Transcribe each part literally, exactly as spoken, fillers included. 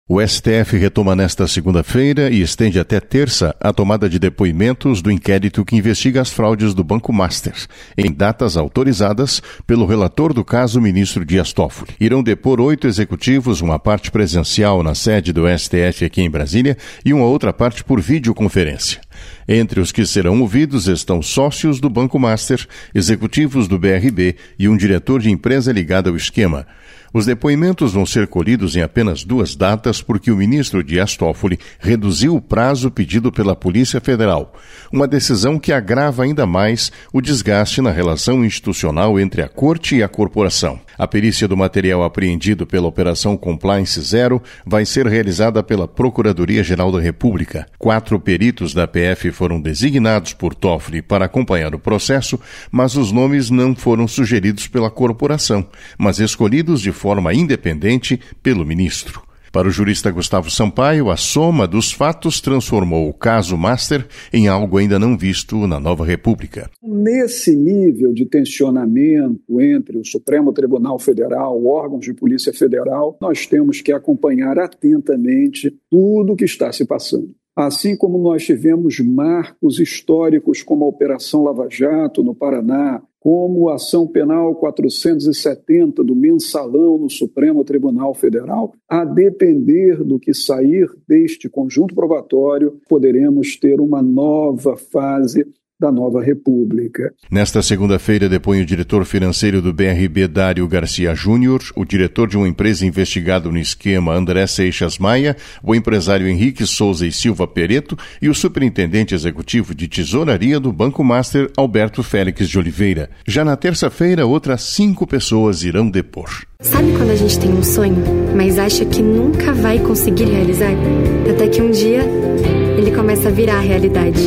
O S T F retoma nesta segunda-feira e estende até terça a tomada de depoimentos do inquérito que investiga as fraudes do Banco Master, em datas autorizadas pelo relator do caso, ministro Dias Toffoli. Irão depor oito executivos, uma parte presencial na sede do S T F aqui em Brasília e uma outra parte por videoconferência. Entre os que serão ouvidos estão sócios do Banco Master, executivos do B R B e um diretor de empresa ligada ao esquema. Os depoimentos vão ser colhidos em apenas duas datas porque o ministro Dias Toffoli reduziu o prazo pedido pela Polícia Federal, uma decisão que agrava ainda mais o desgaste na relação institucional entre a Corte e a corporação. A perícia do material apreendido pela Operação Compliance Zero vai ser realizada pela Procuradoria-Geral da República. Quatro peritos da P F foram designados por Toffoli para acompanhar o processo, mas os nomes não foram sugeridos pela corporação, mas escolhidos de forma independente pelo ministro. Para o jurista Gustavo Sampaio, a soma dos fatos transformou o caso Master em algo ainda não visto na nova República. Nesse nível de tensionamento entre o Supremo Tribunal Federal, órgãos de Polícia Federal, nós temos que acompanhar atentamente tudo o que está se passando. Assim como nós tivemos marcos históricos como a Operação Lava Jato no Paraná, como a ação penal quatrocentos e setenta do Mensalão no Supremo Tribunal Federal, a depender do que sair deste conjunto probatório, poderemos ter uma nova fase da nova República. Nesta segunda-feira, depõe o diretor financeiro do B R B, Dário Garcia Júnior, o diretor de uma empresa investigada no esquema, André Seixas Maia, o empresário Henrique Souza e Silva Pereto e o superintendente executivo de tesouraria do Banco Master, Alberto Félix de Oliveira. Já na terça-feira, outras cinco pessoas irão depor. Sabe quando a gente tem um sonho, mas acha que nunca vai conseguir realizar? Até que um dia, ele começa a virar realidade.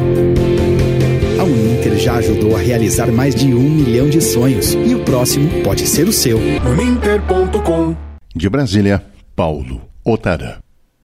A Uninter já ajudou a realizar mais de um milhão de sonhos e o próximo pode ser o seu. Uninter ponto com. De Brasília, Paulo Otara.